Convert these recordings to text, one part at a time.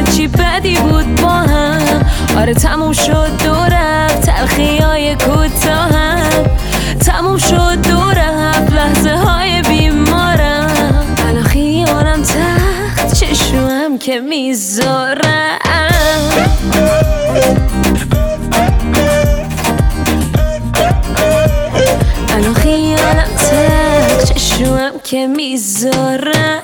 هرچی بدی بود با هم. آره تموم شد دو رفت تلخیای کوتاهم. تموم شد دو رفت لحظه های بیمارم. الان خیالم تخت چشمم که میذارم. الان خیالم تخت چشمم که میذارم.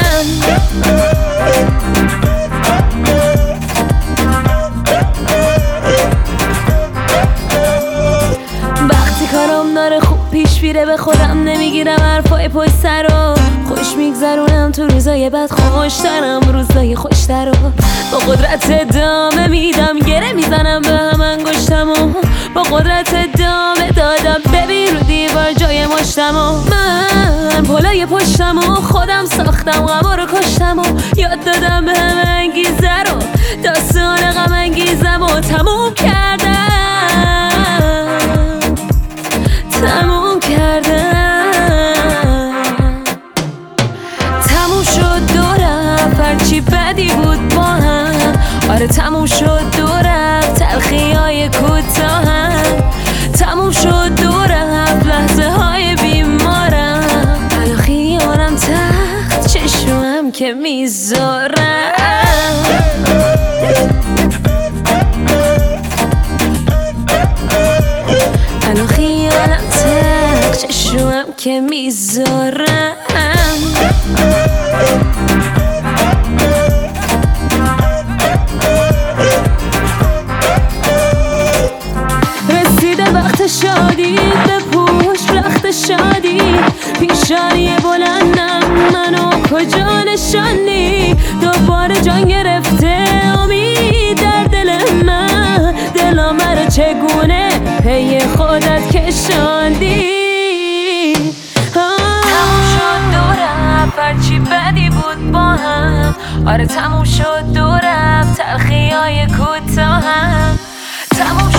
وقتی کارم داره خوب پیش میره به خودم نمیگیرم حرفای پشت سر رو. خوش میگذرونم تو روزای بد خوشترم روزای خوشتر رو. با قدرت ادامه میدم گره میزنم به هم انگشتم و با قدرت ادامه دادم ببین رو دیوار جای مشتم و من پلای پشتم و خودم ساختم غما رو کشتم و یاد دادم به همه انگیزه رو. داستان غم انگیزم و تموم کردم. تموم شد دو رفت هرچی بدی بود با هم. آره تموم شد دو رفت تلخیای کوتاهم. تموم شد دو رفت لحظه های بیمارم. الان خیالم تخت چشمم که میذارم. الان خیالم تخت چشمم که میذارم. رسیده وقت شادی بپوش رخت شادی. پیشانی بلندم منو کجا نشانی. دوباره جان گرفته امید در دل من. دلم رو چگونه پی خودت کشاندی. تموم شد دو رفت هرچی بدی بود با هم. آره تموم شد دو رفت تلخیای کوتاهم. تموم